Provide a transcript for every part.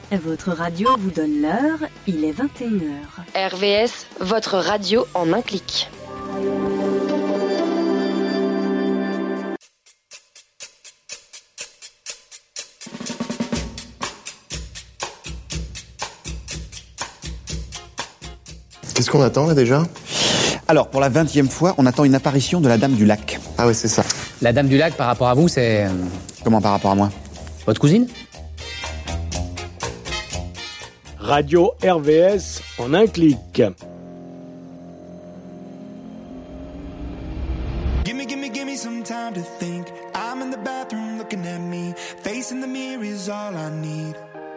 Votre radio vous donne l'heure, il est 21h. RVS, votre radio en un clic. Qu'est-ce qu'on attend là déjà ? Alors, pour la 20e fois, on attend une apparition de la Dame du Lac. Ah ouais, c'est ça. La Dame du Lac, par rapport à vous, c'est... Comment par rapport à moi ? Votre cousine ? Radio RVS en un clic. Give me some time to think. I'm in the bathroom looking at me. Facing the mirror is all I need.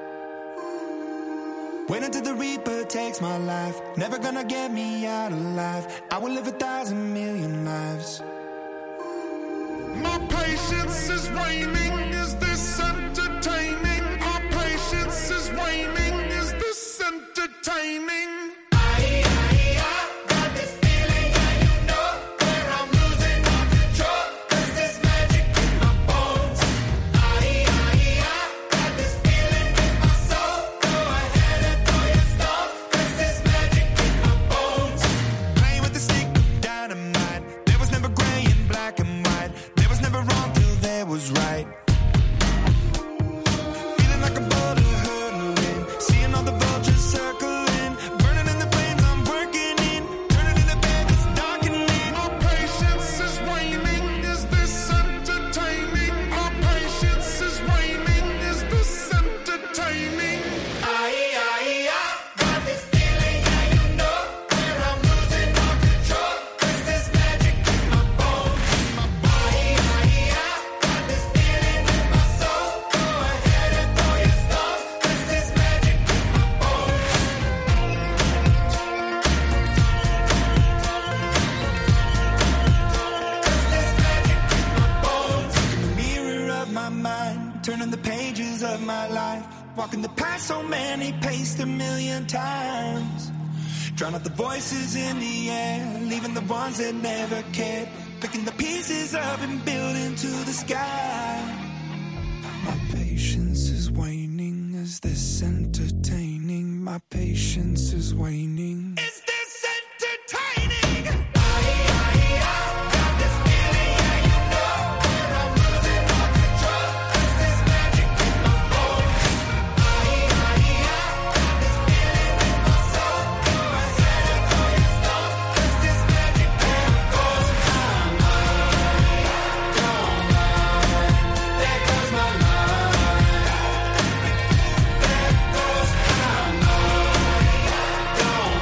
Wait until the Reaper takes my life. Never gonna get me out alive. I will live 1,000 million lives. My patience is waning. Is this entertaining? My patience is waning. Is this entertaining? Was right. Feeling like a boulder hurtling, seeing all the vultures circling, burning in the flames I'm working in, turning in the bed it's darkening. My patience is waning, is this entertaining? My patience is waning, is this entertaining? I got this feeling, yeah, you know, where I'm losing all control, 'cause there's magic in my bones, in my body. Turning the pages of my life, walking the path so many paced 1,000,000 times. Drown out the voices in the air, leaving the ones that never cared, picking the pieces up and building to the sky. My patience is waning, is this entertaining? My patience is waning. Is this entertaining? Don't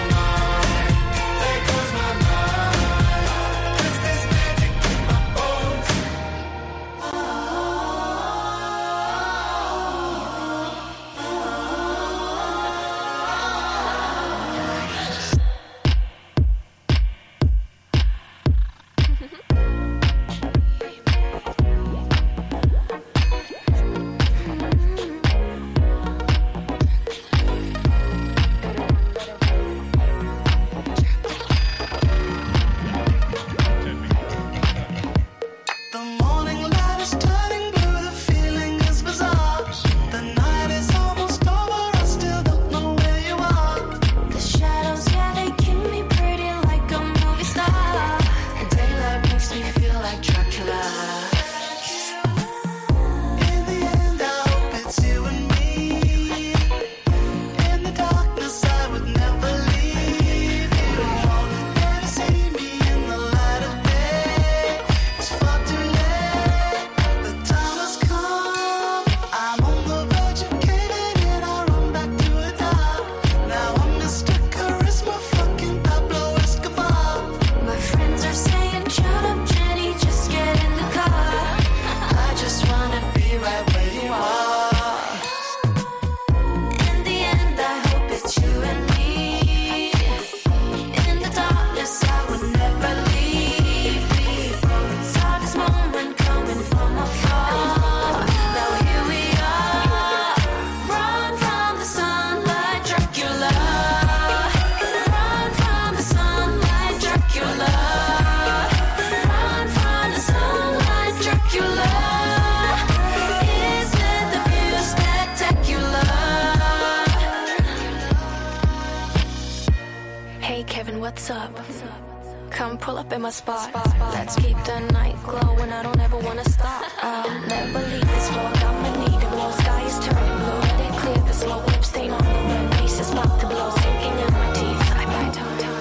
what's up? Come pull up in my spot. Let's keep the night glowing. I don't ever wanna stop. I'll never leave this floor. I'ma need it more. Sky is turning blue. Let it clear the slow lip stain on the rim. Pieces about to blow, sinking in my teeth. I bite on time.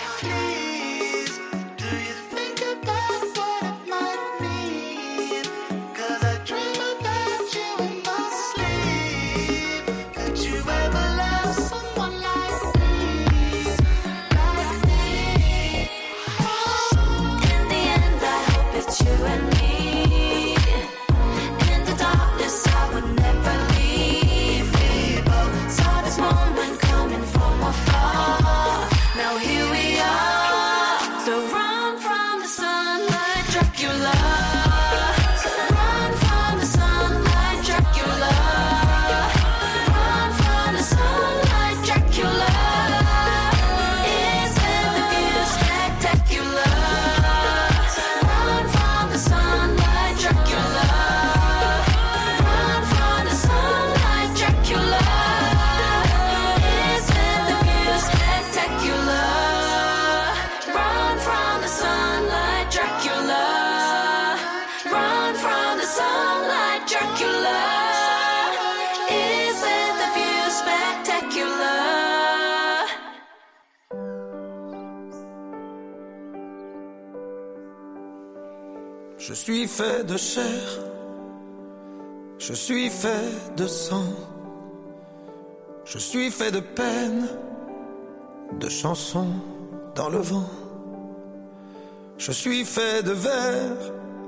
Je suis fait de chair, je suis fait de sang, je suis fait de peine, de chansons dans le vent. Je suis fait de verre,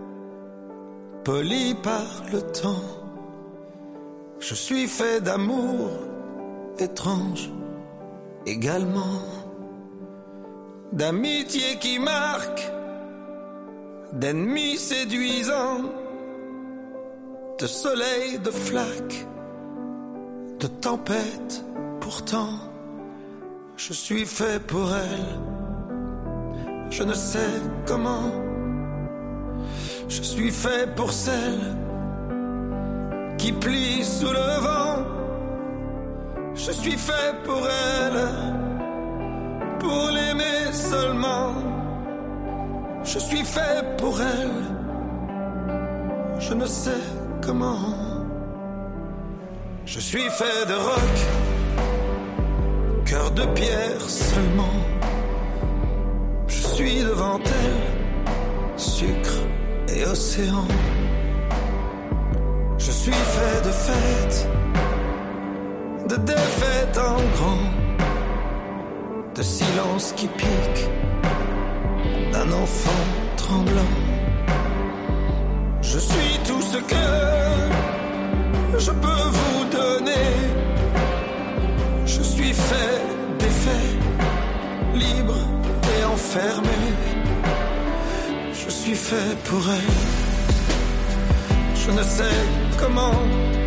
poli par le temps. Je suis fait d'amour étrange également, d'amitié qui marque, d'ennemis séduisants, de soleil, de flaques, de tempêtes. Pourtant, je suis fait pour elle. Je ne sais comment. Je suis fait pour celle qui plie sous le vent. Je suis fait pour elle, pour l'aimer seulement. Je suis fait pour elle, je ne sais comment. Je suis fait de roc, cœur de pierre seulement. Je suis devant elle, sucre et océan. Je suis fait de fêtes, de défaites en grand, de silence qui pique, d'un enfant tremblant. Je suis tout ce que je peux vous donner. Je suis fait d'effets, libre et enfermé. Je suis fait pour elle. Je ne sais comment.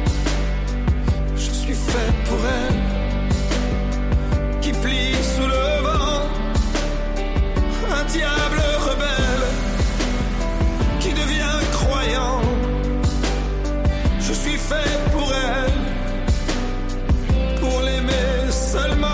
Je suis fait pour elle, qui plie sous le vent. Un diable rebelle qui devient croyant. Je suis fait pour elle, pour l'aimer seulement.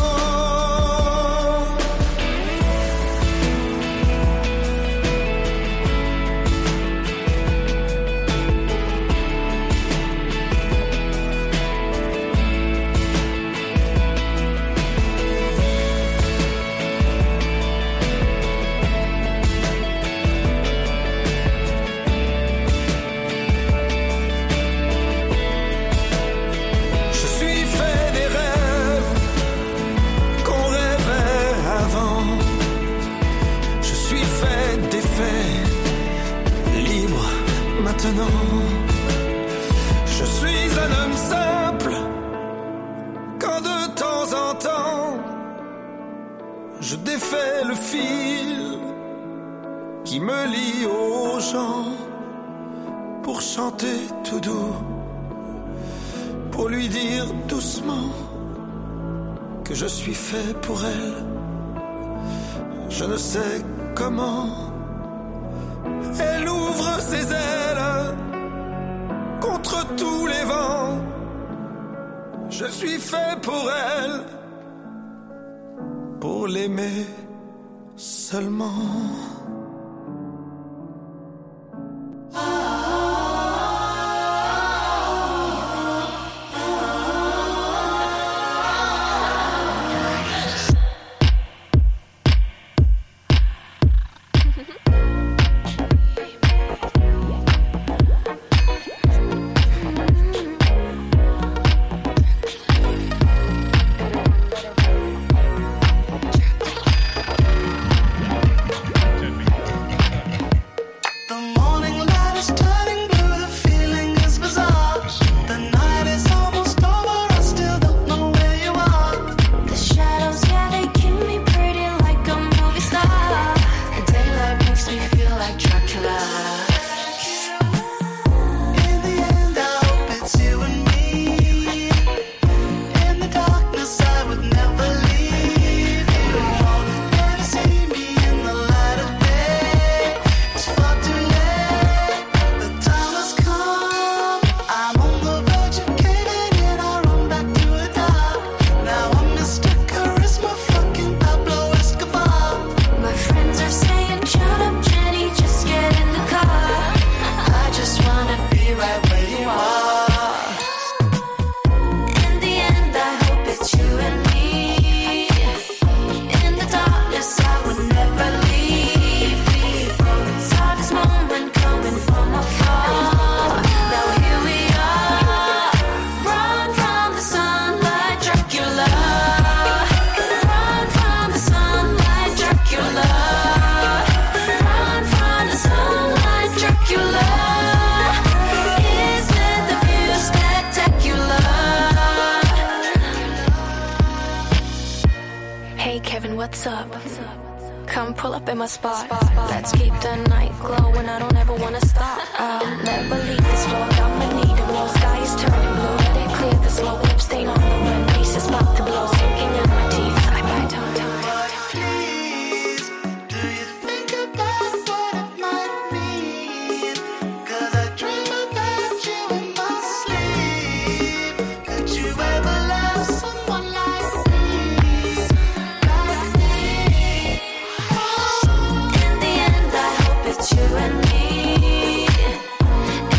Je suis un homme simple, quand de temps en temps je défais le fil qui me lie aux gens, pour chanter tout doux, pour lui dire doucement que je suis fait pour elle. Je ne sais comment. Elle ouvre ses ailes contre tous les vents. Je suis fait pour elle, pour l'aimer seulement. What's up? Come pull up in my spot. Let's keep the night glowing. I don't ever wanna stop. I'll never leave this floor. I'ma need it more. Sky is turning blue. Let it clear. The slow lip stain on the wind. Bass is about to blow. Sinking in my teeth. I bite on time. You and me.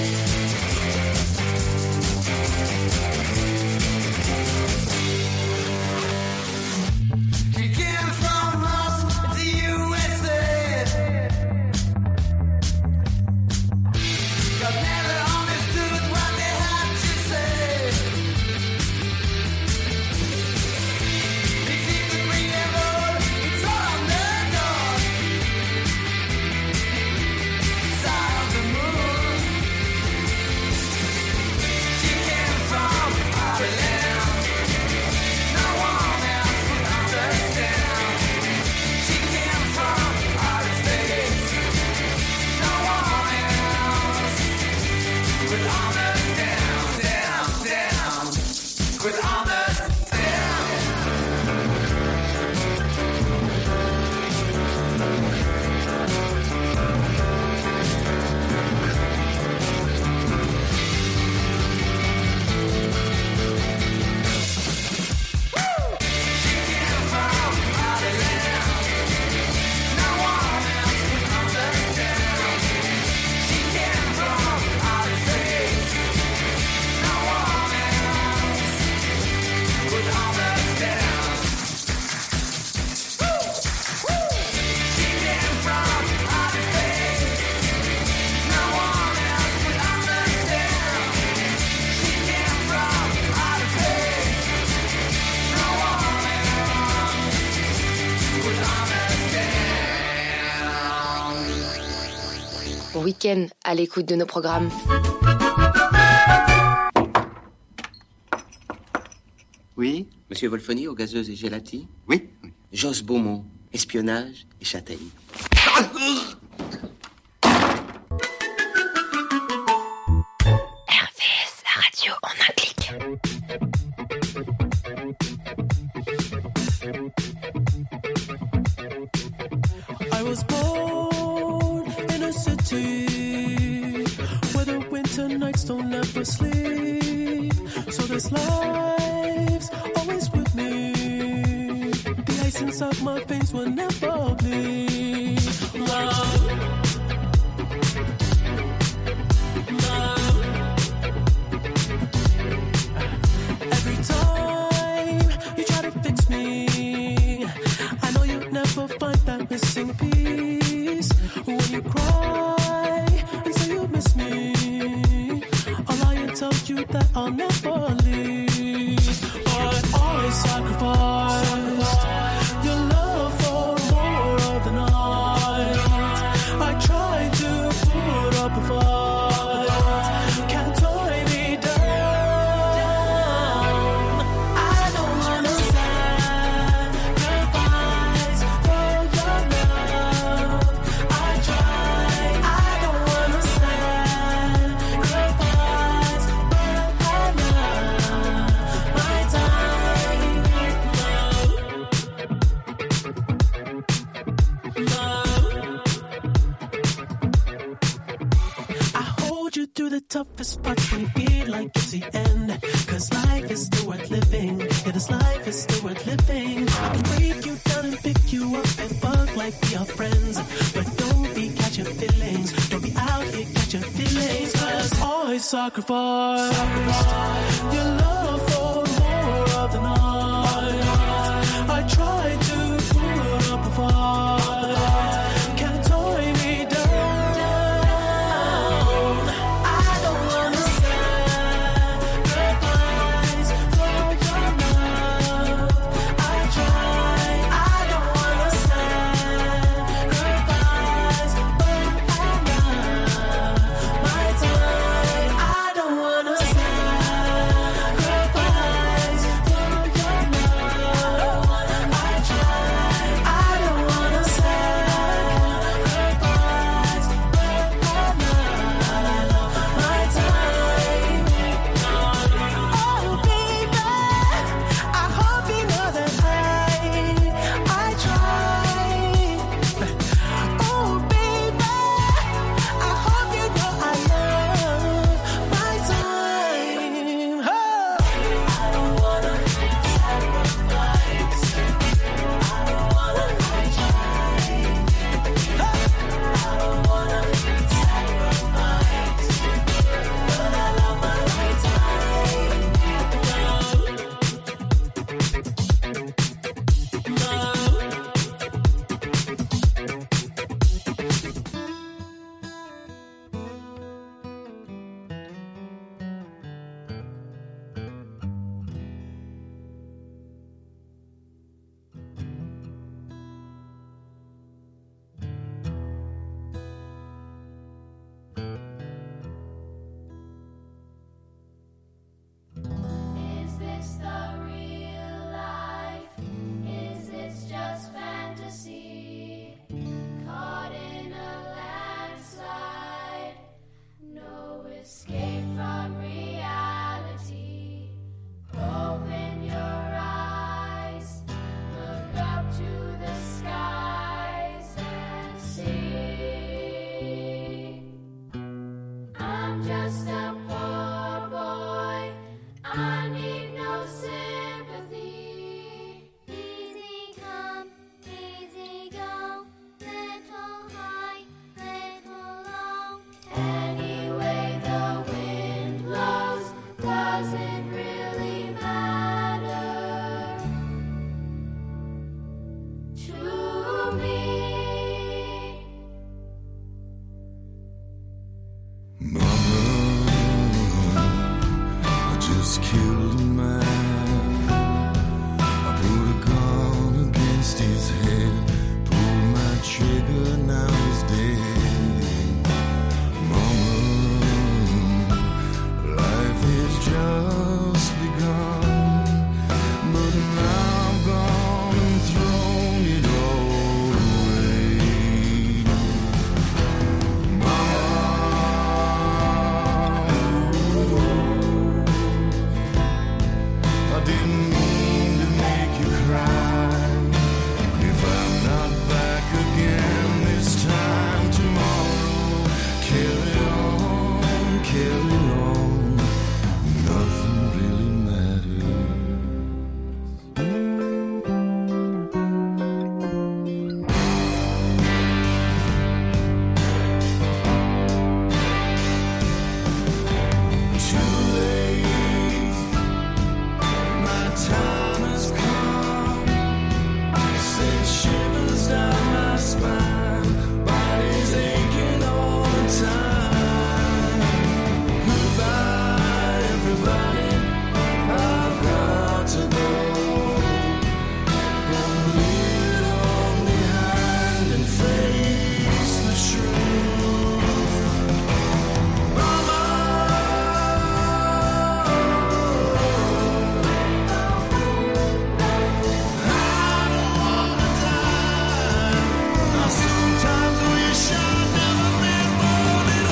Week-end à l'écoute de nos programmes. Oui, Monsieur Wolfoni aux gazeuses et gelati. Oui. Josse Beaumont, espionnage et châtaigne. RVS, la radio en un clic. I was born in a city where the winter nights don't ever sleep. So this life's always with me. The ice inside my veins will never bleed. Love. Love. Every time you try to fix me, I know you'll never find that missing piece. When you cry and say you miss me, I'll lie and tell you that I'll never leave. But I sacrificed your love for more of the night. I tried to put up a fight. Can't tie me down. I don't wanna sacrifice for your love. I try. I don't wanna sacrifice, but I love my time. Love. I hold you through the toughest parts when you feel like it's the end. Cause life is still worth living. Yeah, this life is still worth living. I can break you down and pick you up and fuck like we are friends. But don't be catching feelings. Don't be out here catching feelings. Cause I sacrificed your love for more of the night. I tried to put up a fight. Can't tie me down. I don't wanna sacrifice for your love. I try. I don't wanna sacrifice, but I love my time. I don't wanna sacrifice for your love. I try. escape from reality. Open your eyes, look up to the skies and see. I'm just a poor boy, I need no sympathy. Easy come, easy go, little high, little low. Any way the wind blows doesn't really matter to me. I just killed a man. I put a gun against his head, pulled my trigger, now he's dead. Mama, life has just begun, but now I've gone and thrown it all away. I didn't mean to make you cry. If I'm not back again this time tomorrow, carry on, nothing really matters. Too late, my time has come. Send shivers down my spine, body's aching all the time. Goodbye, everybody, I've got to go. Gonna leave it all behind and face the truth. Mama, I sometimes wish I'd never been born at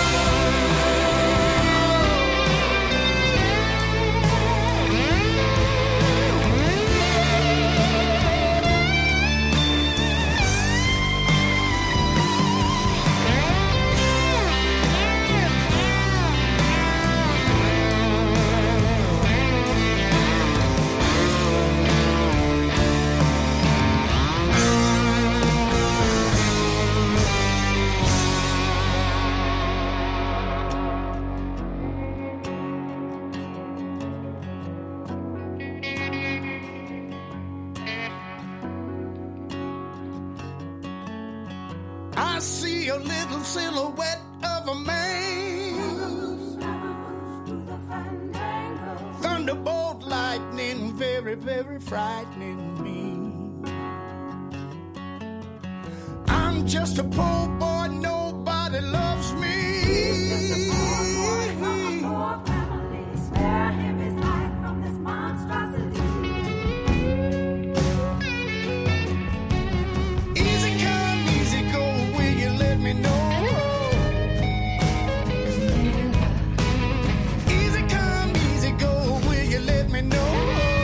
I see a little silhouette of a man. Thunderbolt lightning, very, very frightening me. I'm just a poor boy, nobody loves me. Easy come, easy go, will you let me know? Easy come, easy go, will you let me know?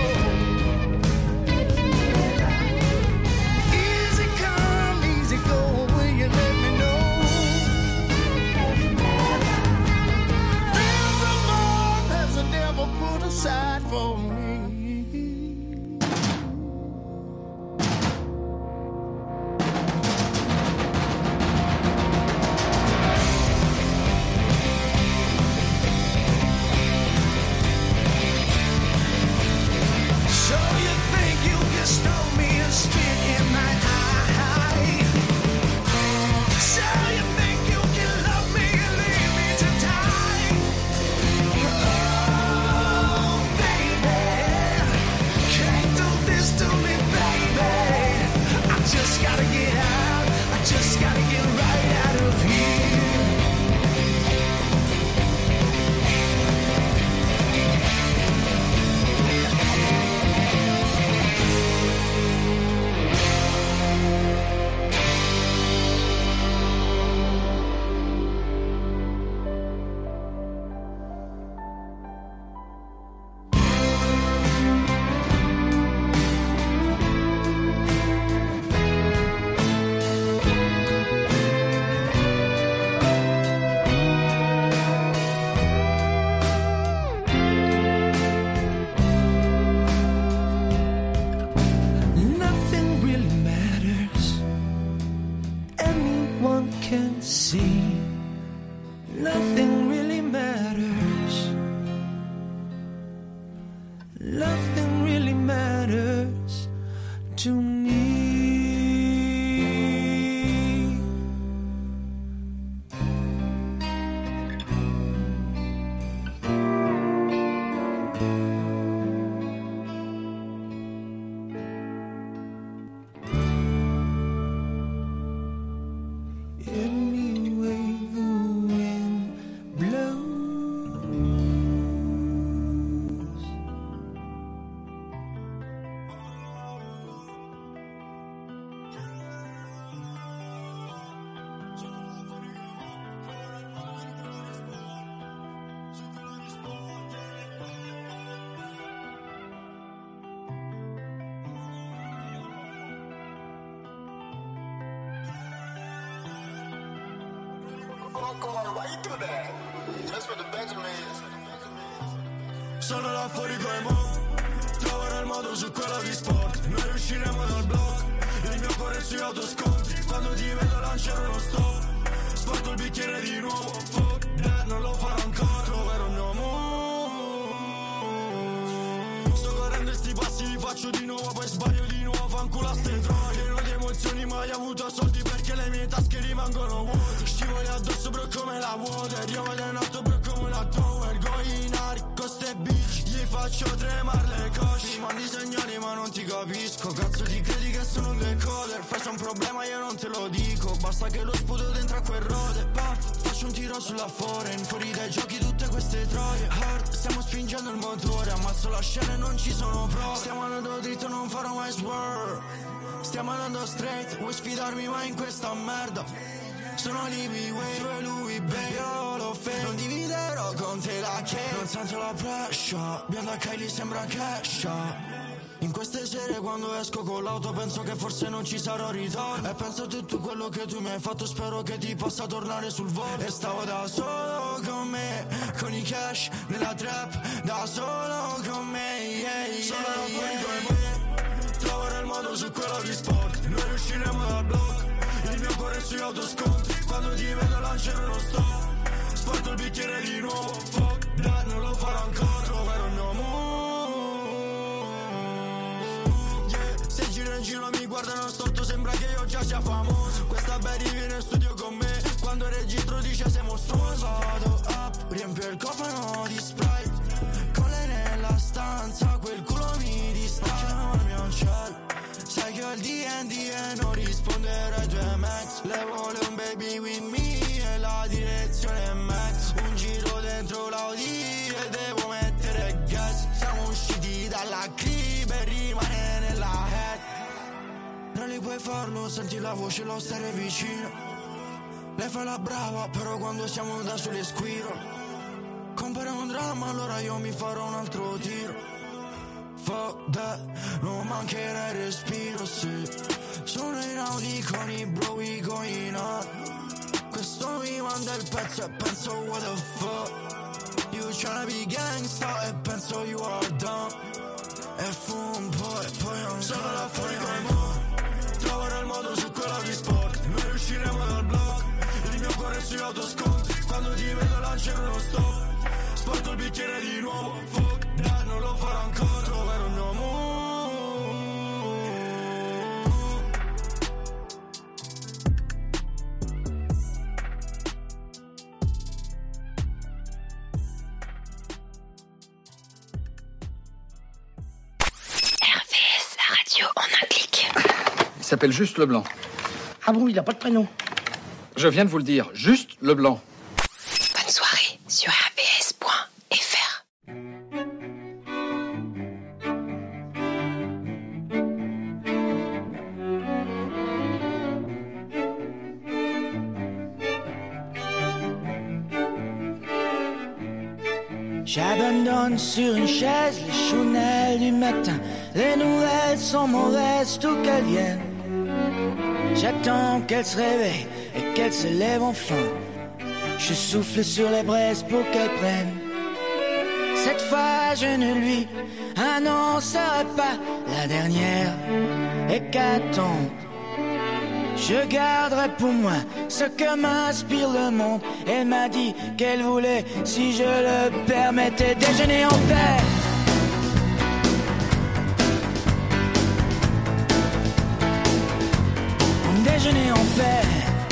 Easy come, easy go, will you let me know? Sono là fuori coi mo, troverò il modo su quello di sport. Noi riusciremo dal blog, il mio cuore sui autoscontri. Quando ti vedo lanciare uno stop, sporco il bicchiere di nuovo. Fuck that, non lo farò ancora, troverò il mio mo. Sto correndo sti passi, li faccio di nuovo, poi sbaglio di nuovo, fanculo a ste troie. Non di emozioni mai avuto soldi perché le mie tasche rimangono vuote. Scivoli addosso bro come la water, io vedo in alto bro come la tower. Goinari con ste bitch, gli faccio tremare le cosce. Mi mandi segnali ma non ti capisco, cazzo ti credi che sono un decoder? Fai un problema io non te lo dico, basta che lo sputo dentro a quel rode. Puff, faccio un tiro sulla foreign, fuori dai giochi tutte queste troie. Hard, stiamo spingendo il motore, ammazzo la scena e non ci sono prove. Stiamo andando dritto, non farò mai swerve. Stiamo andando straight, vuoi sfidarmi mai in questa merda? Sono Libby Way, tu e lui babe, io lo fake. Non dividerò con te la cake, non sento la pressure. Bionda Kylie sembra Kesha. In queste sere quando esco con l'auto penso che forse non ci sarò ritorno. E penso a tutto quello che tu mi hai fatto, spero che ti possa tornare sul volo. E stavo da solo con me, con i cash nella trap, da solo con me, yeah, yeah. Sono fuori con me, troverò il modo su quello di sport. Noi riusciremo dal blog, il mio cuore sui autoscontri. Quando ti vedo lanciare uno stop, sporco il bicchiere di nuovo. Fuck that, non lo farò ancora, troverò il mio mood. Se giro in giro mi guardano storto, sembra che io già sia famoso. Questa Betty viene in studio con me, quando registro dice sei mostruoso. Vado up, riempio il cofano di Sprite, con lei nella stanza, quel culo mi distrae. Non mi un cielo, sai che ho il D&D e non risponderò ai tuoi max. Le vuole un baby with me e la direzione è max. Un giro dentro l'Audi e devo mettere gas. Siamo usciti dalla crib e rimane nella head. Non li puoi farlo, senti la voce, lo stare vicino. Lei fa la brava, però quando siamo da soli squiro. Compare un dramma, allora io mi farò un altro tiro. Fuck that, non mancherà il respiro, sì. Sono in Audi con i bro, we going on. Questo mi manda il pezzo e penso what the fuck. You tryna be gangsta e penso you are dumb. E fumo un po' e poi non sono là fuori con mo. Troverò il modo su quello di sport. Noi riusciremo dal blog, il mio cuore sui autoscontri. Quando ti vedo lanciare uno stop, sporco il bicchiere di nuovo. Fuck that, non lo farò ancora, troverò il mio mood. RVS, la radio en un clic. Il s'appelle Juste Leblanc. Ah bon, il a pas de prénom? Je viens de vous le dire, Juste Leblanc. Bonne soirée sur rvs.fr. J'abandonne sur une chaise les chounelles du matin. Les nouvelles sont mauvaises, tout qu'elles viennent. J'attends qu'elle se réveille et qu'elle se lève enfin. Je souffle sur les braises pour qu'elle prenne. Cette fois je ne lui annoncerai pas la dernière hécatombe. Je garderai pour moi ce que m'inspire le monde. Elle m'a dit qu'elle voulait, si je le permettais, déjeuner en paix. Déjeuner en paix.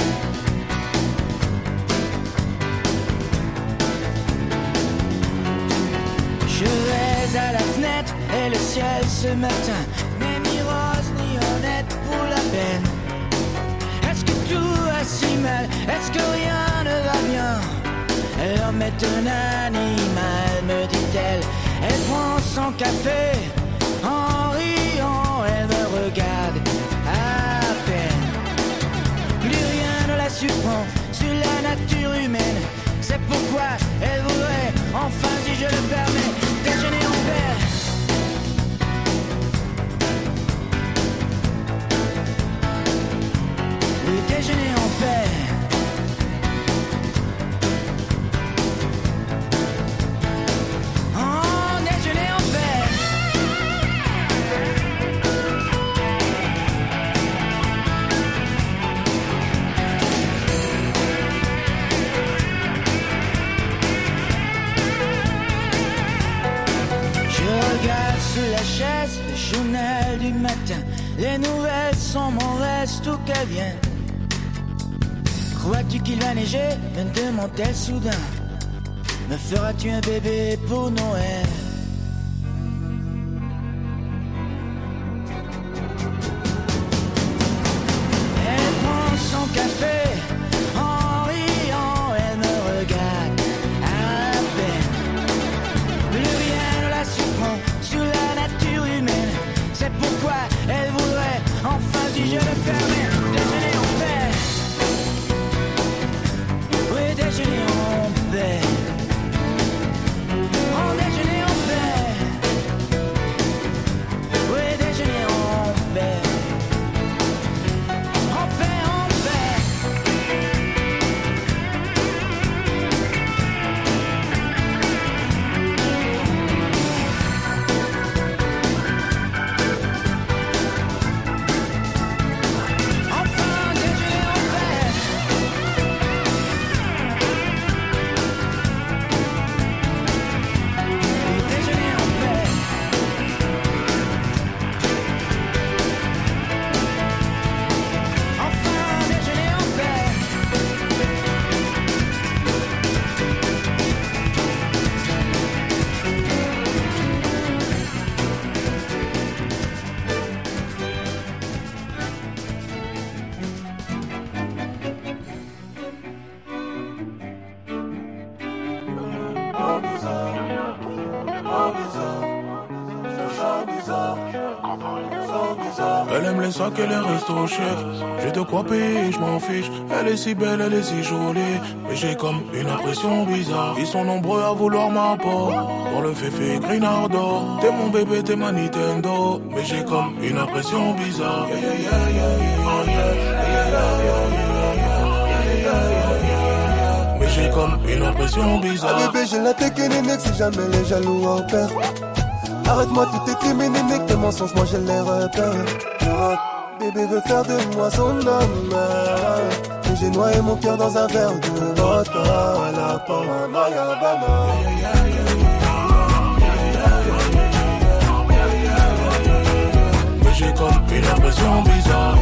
Je vais à la fenêtre et le ciel ce matin n'est ni rose ni honnête pour la peine. Est-ce que tout va si mal? Est-ce que rien ne va bien? L'homme est un animal, me dit-elle. Elle prend son café en riant, elle me regarde à peine. Plus rien ne la surprend sur la nature humaine. C'est pourquoi elle voudrait, enfin si je le permets, déjeuner en paix. Oui, déjeuner en paix. VHS, le journal du matin. Les nouvelles sont mauvaises, tout qu'elles viennent. Crois-tu qu'il va neiger? Me demande-t-elle soudain. Me feras-tu un bébé pour Noël? Elle prend son café en riant, elle me regarde à peine. Plus rien ne la surprend sur la nature humaine. C'est pourquoi elle voudrait enfin, si je le permets, déjeuner en paix. Oui, déjeuner en paix. Déjeuner en paix. Oui, déjeuner en paix. En paix, en paix. Enfin, déjeuner en paix. Elle aime les sacs et les restos chèques. J'ai de quoi payer, je m'en fiche. Elle est si belle, elle est si jolie. Mais j'ai comme une impression bizarre. Ils sont nombreux à vouloir ma peau. Pour le féfé Grinardo. T'es mon bébé, t'es ma Nintendo. Mais j'ai comme une impression bizarre. Mais j'ai comme une impression bizarre. Ah bébé, j'ai la technique si jamais les jaloux en perdent. Arrête-moi, tout est criminel, tes mensonges, moi j'ai les repères. Bébé veut faire de moi son homme. Mais j'ai noyé mon cœur dans un verre de vodka à la Panama. Mais j'ai comme une impression bizarre.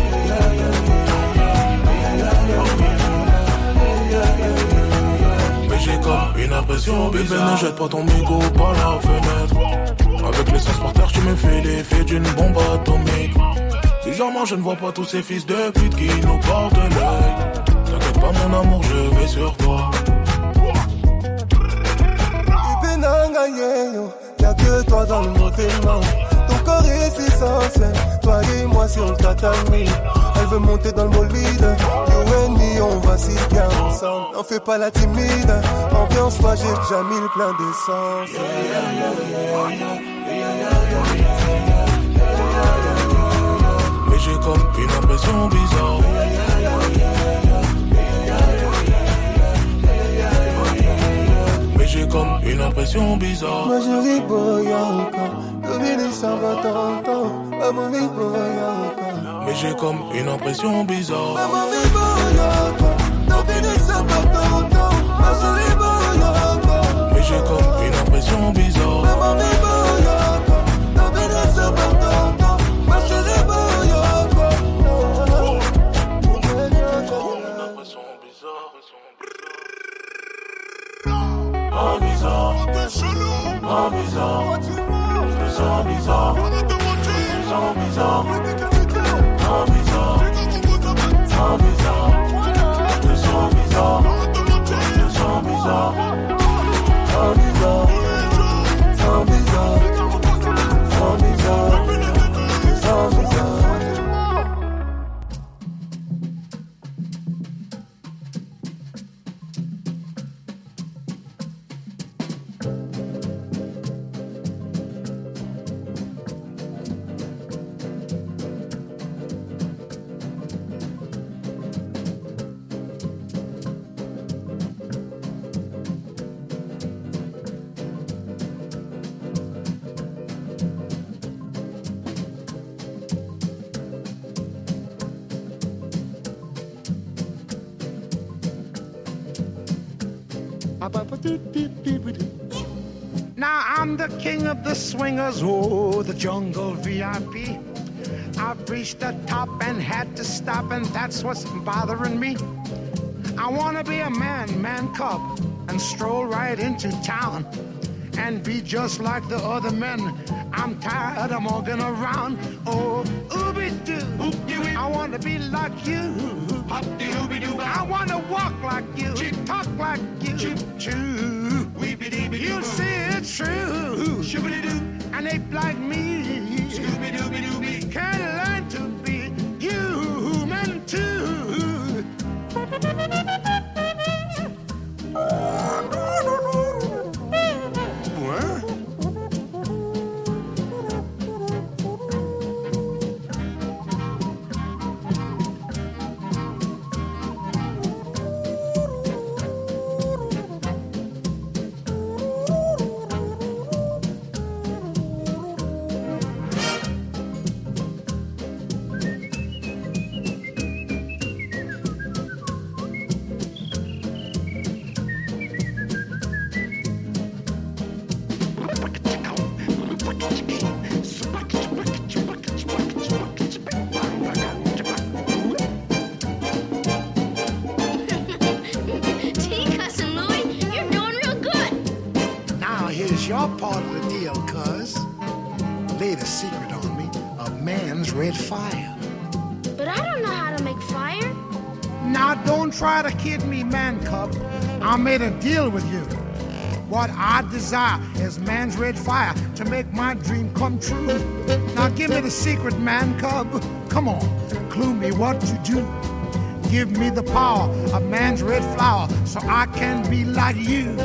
Mais j'ai comme une impression bizarre. Bébé, ne jette pas ton mégot par la fenêtre. Avec l'essence par terre, tu me fais l'effet d'une bombe atomique. Bizarrement, je ne vois pas tous ces fils de pute qui nous portent l'œil. T'inquiète pas, mon amour, je vais sur toi. Bébé, y'a que toi dans le monde aimant. Ton corps est si sensuel, toi et moi sur le tatami. Elle veut monter dans le bolide, you and me, on va si bien ensemble. N'en fais pas la timide, ambiance-toi, j'ai déjà mis le plein d'essence. Mais j'ai comme une impression bizarre. Mais j'ai comme une impression bizarre. Moi je ris boyanka, domine ça va t'entendre. Maman rit boyanka. Mais j'ai comme une impression bizarre. Maman rit boyanka, domine ça va t'entendre. Moi je ris boyanka. Mais j'ai comme une impression bizarre. Maman rit boyanka, domine ça va t'entendre. Moi je ris boyanka. Oh bizarre, oh bizarre, je me sens bizarre, je me sens bizarre, oh bizarre, oh bizarre, je me sens bizarre, je me sens bizarre, oh bizarre, oh bizarre, oh bizarre, je me sens bizarre. Now I'm the king of the swingers, oh, the jungle VIP. I've reached the top and had to stop, and that's what's bothering me. I wanna be a man cub, and stroll right into town, and be just like the other men. I'm tired of walking around. Oh, ooby-doo, I wanna be like you. I wanna walk like you, talk like you. You see it's true. And ape like me can learn to be human too. Your part of the deal, cuz. Latest secret on me, a man's red fire. But I don't know how to make fire. Now don't try to kid me, man cub. I made a deal with you. What I desire is man's red fire to make my dream come true. Now give me the secret, man cub. Come on, clue me what to do. Give me the power of man's red flower so I can be like you.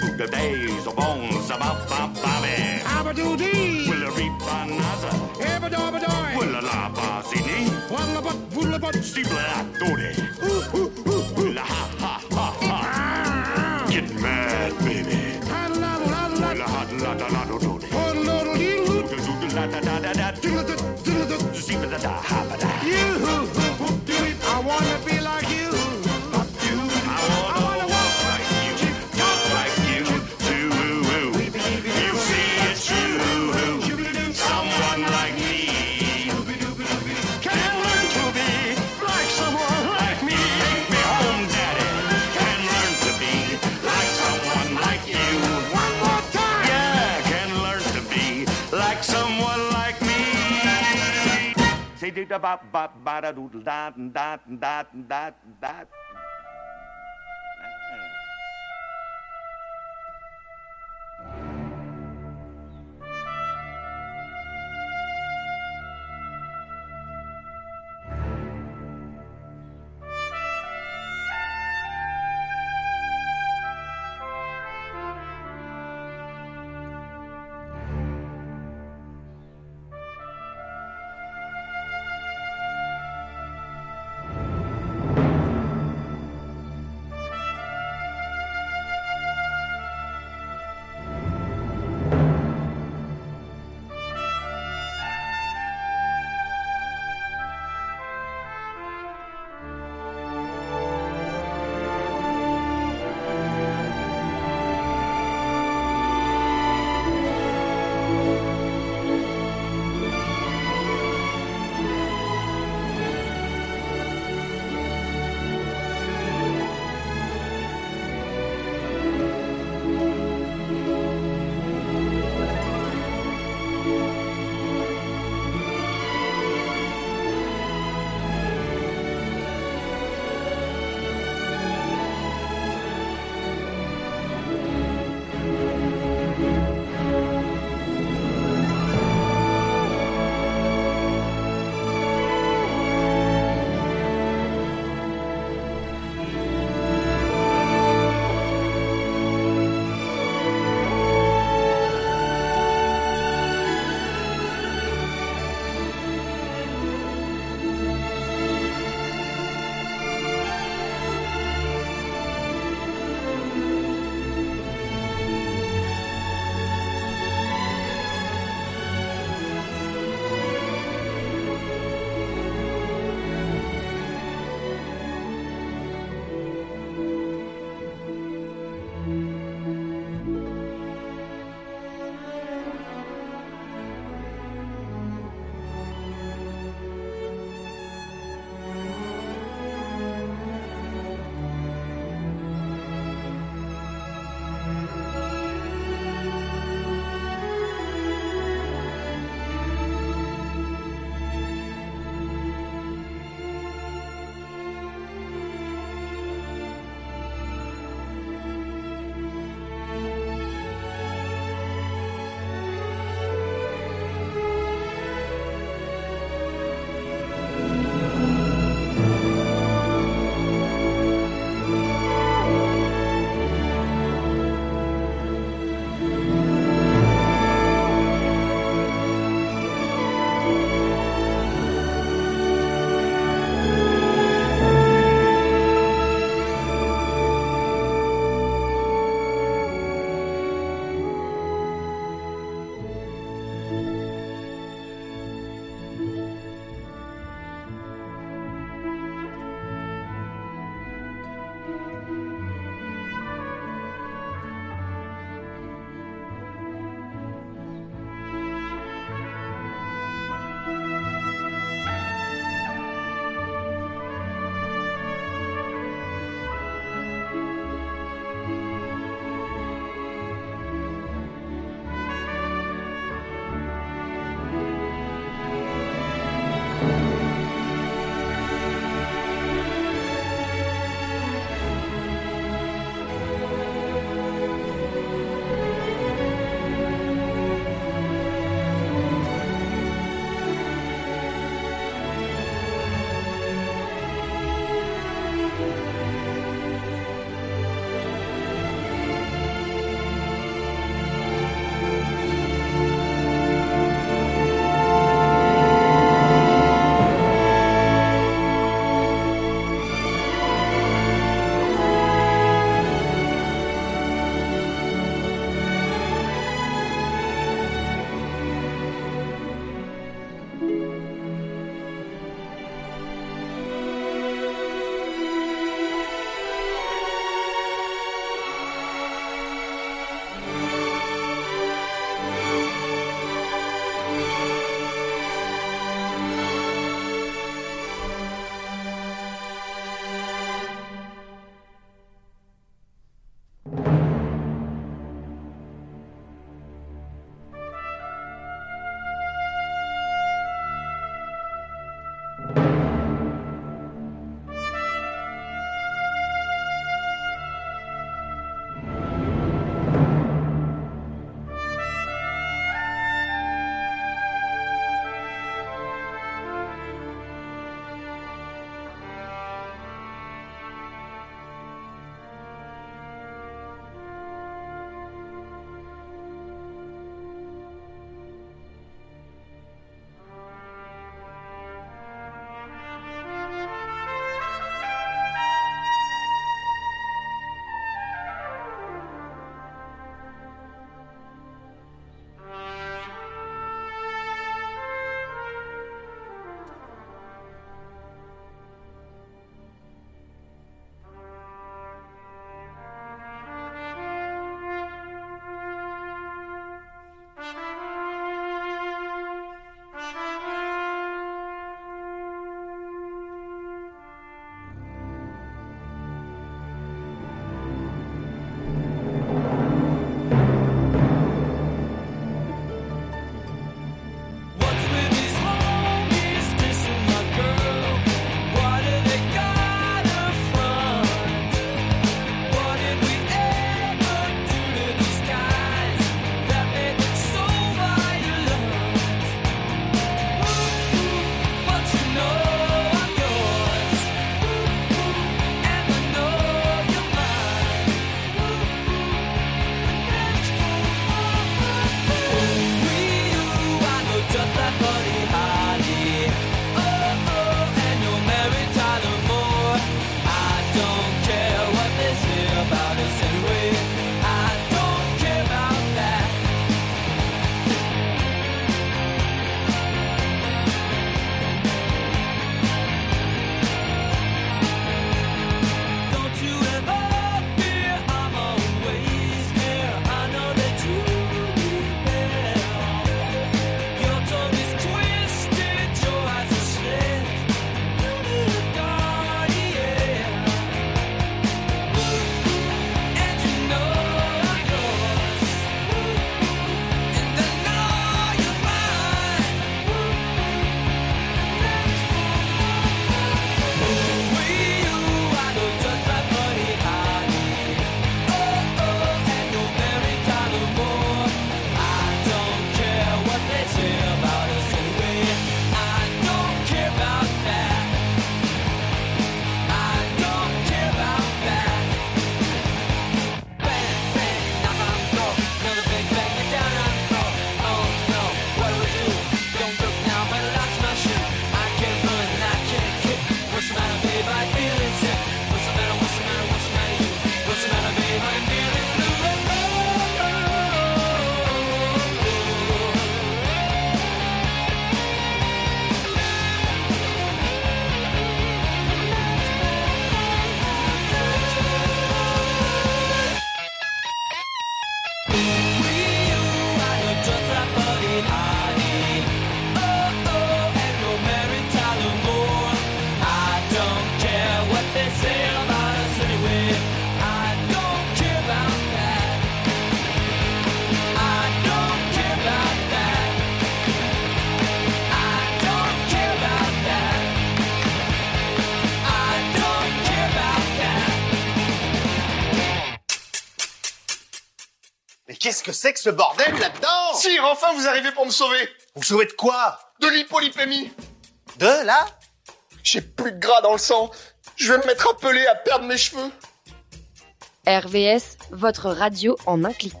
qu'est-ce que c'est que ce bordel là-dedans? Sire, enfin vous arrivez pour me sauver. Vous sauvez de quoi? De l'hypolipémie. De là? J'ai plus de gras dans le sang. Je vais me mettre à peler, à perdre mes cheveux. RVS, votre radio en un clic.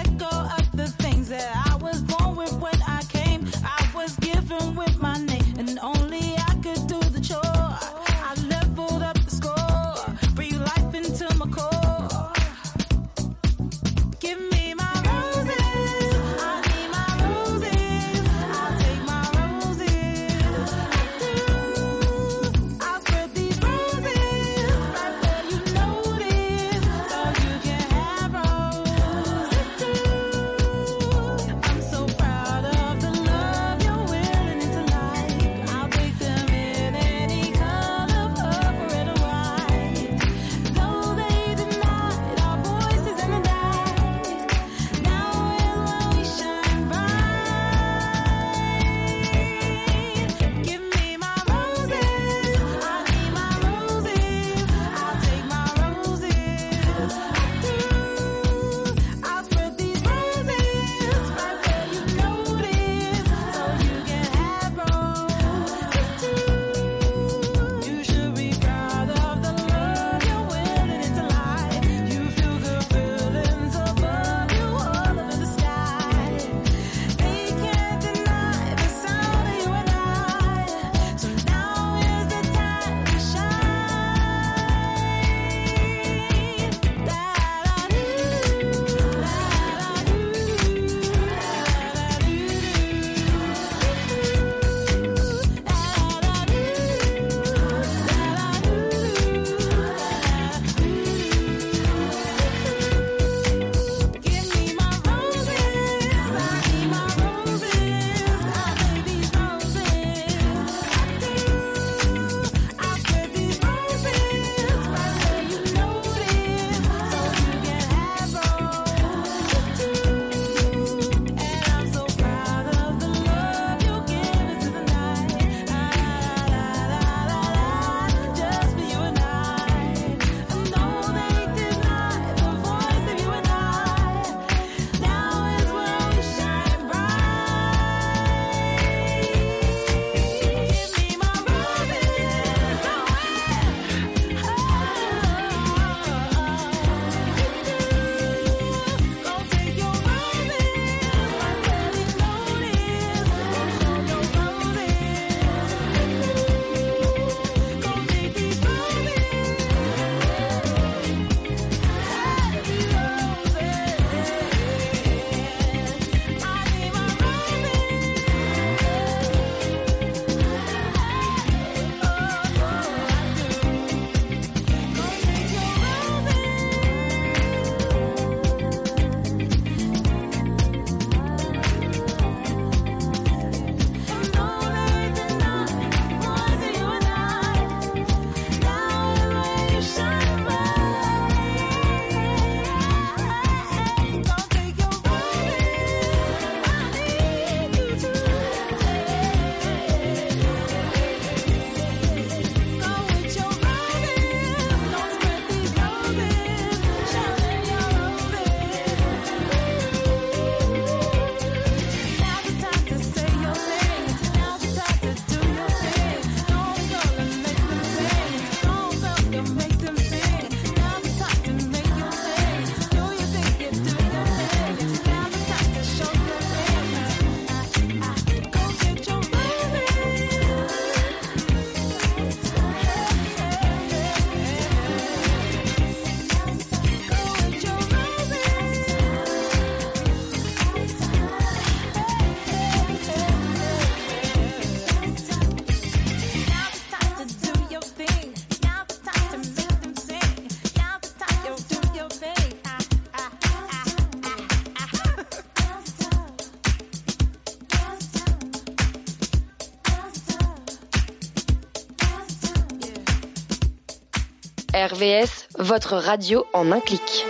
That I was born with when I came, I was given with my name, and RVS, votre radio en un clic.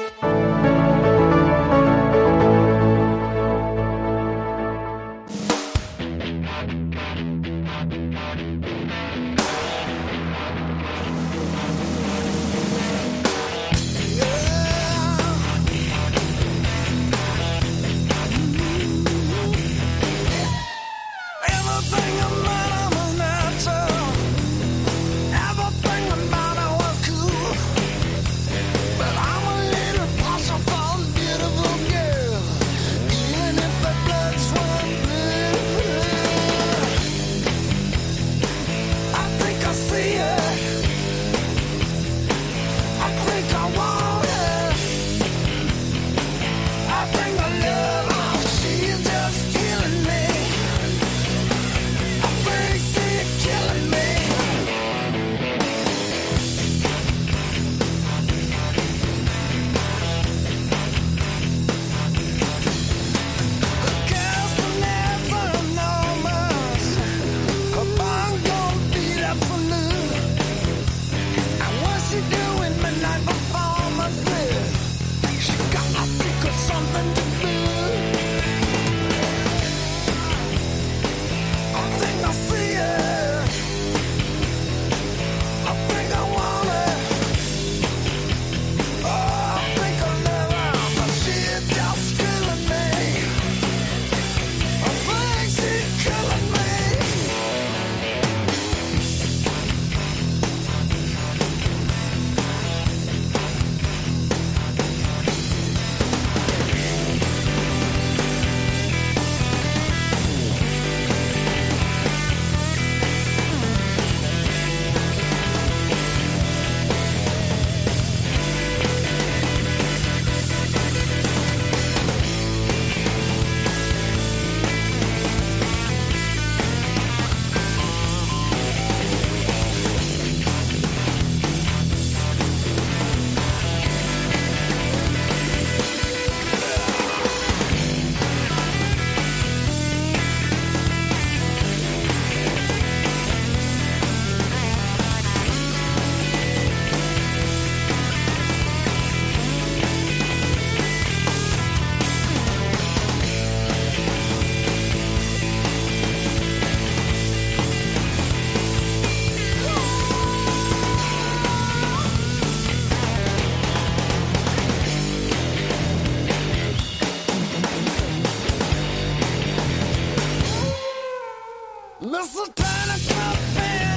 Mr. Turner,